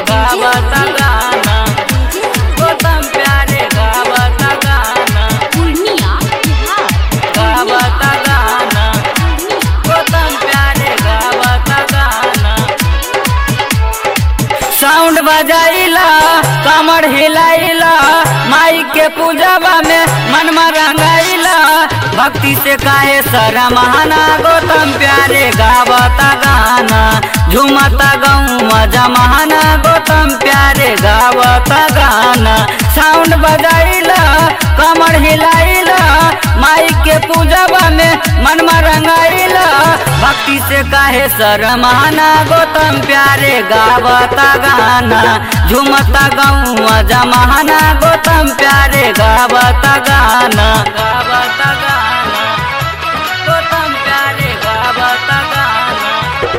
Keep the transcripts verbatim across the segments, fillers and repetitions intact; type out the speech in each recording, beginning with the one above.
गावता गाना गौतम प्यारे गावता गाना पूर्णिया बिहार गावता गाना गौतम प्यारे गावता गाना। साउंड बजाइला कमर हिलाइला माई के पूजवा में मनमा रंगाइला भक्ति से काहे शरमाना गौतम प्यारे गावता गाना झूमता गौवा जमाना गौतम प्यारे गावता गाना। साउंड बजाइला कमर हिलाइला माई के पूजवा में मनमा रंगाइला भक्ति से काहे शरमाना गौतम प्यारे गावता गाना झूमता गौवा जमाना गौतम प्यारे गावता गाना गावता गाना गौतम प्यारे गावता गाना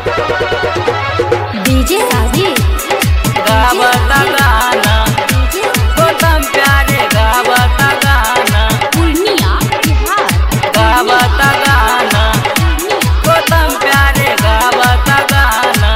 डीजे राजेश गावता गाना गौतम प्यारे गावता गाना पूर्णिया बिहार गावता गाना गौतम प्यारे गावता गाना।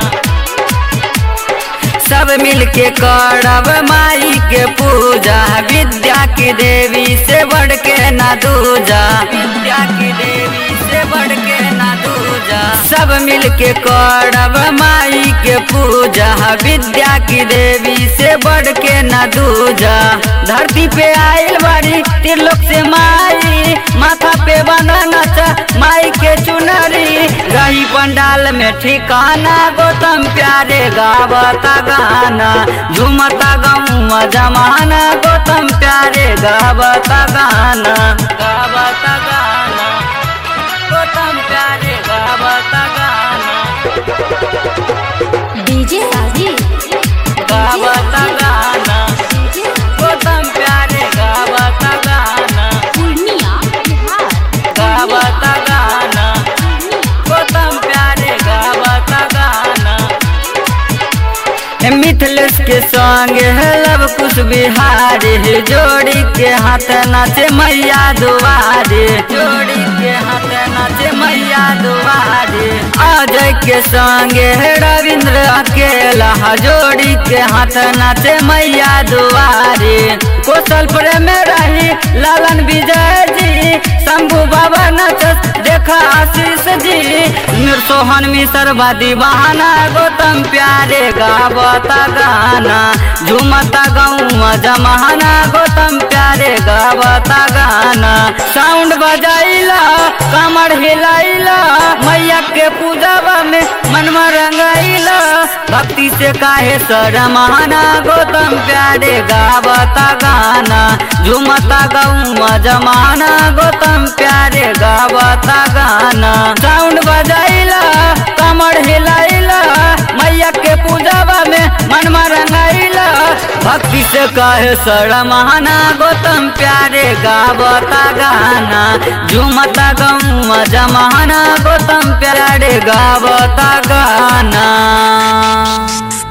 सब मिलके करब माई के पूजा विद्या की देवी से बढ़ के ना दूजा विद्या की देवी से बढ़ के ना दूजा। सब मिलके करब माई के पूजा विद्या की देवी से बढ़ के ना दूजा। धरती पे आइल बारी त्रिलोक से माई माथा पे बना नचा माई के चुनरी रही पंडाल में ठिकाना गौतम प्यारे गावता गाना झूमता गौवा जमाना गौतम प्यारे गावता गाना गावता गाना गौतम प्यारे गावता गाना डीजे राजेश गावता गाना गौतम प्यारे गावता गाना पूर्णिया बिहार गावता गाना गौतम प्यारे गावता गाना। मिथिलेश के संग है लव कुश बिहारी जोड़ी के हाथ नाचे मैया दुआरे जोड़ी के हाथ नाचे मैया दुआरे। अजय के संग है रविंद्र अकेला जोड़ी के हाथ नाचे मैया दुआरे। कौशल प्रेम रही लालन विजय जी शंभू बाबा नच देखा आशीष जी सोहन मिश्र दीवाना गौतम प्यारे गावता गाना झूमता गौवा जमाना गौतम प्यारे गावता गाना। साउंड बजाइला कमर हिलाइला मैया के पूजवा में मनमा रंगाइला भक्ति से काहे शरमाना गौतम प्यारे गावता गाना झूमता गौवा जमाना गौतम प्यारे गावता गाना। साउंड बजाइला कमर हिलाइला मैया के पूजवा में मनमा रंगाइला भक्ति से काहे शरमाना गौतम प्यारे गावता गाना झूमता गौवा जमाना गौतम प्यारे गावता गाना।